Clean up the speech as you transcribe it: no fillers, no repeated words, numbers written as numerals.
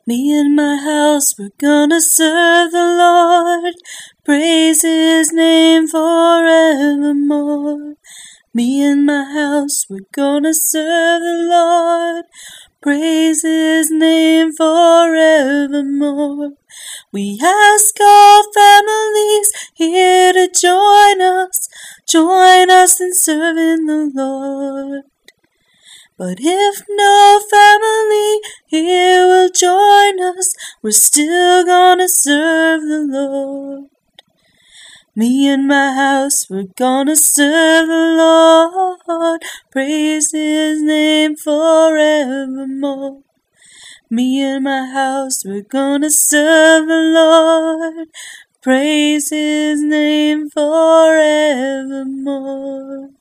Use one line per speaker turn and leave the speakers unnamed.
Me and my house, we're gonna serve the Lord, praise His name forevermore. Me and my house, we're gonna serve the Lord, praise His name forevermore. We ask all families here to join us in serving the Lord. But if no family here will join us, we're still gonna serve the Lord. Me and my house, we're gonna serve the Lord, praise His name forevermore. Me and my house, we're gonna serve the Lord, praise His name forevermore.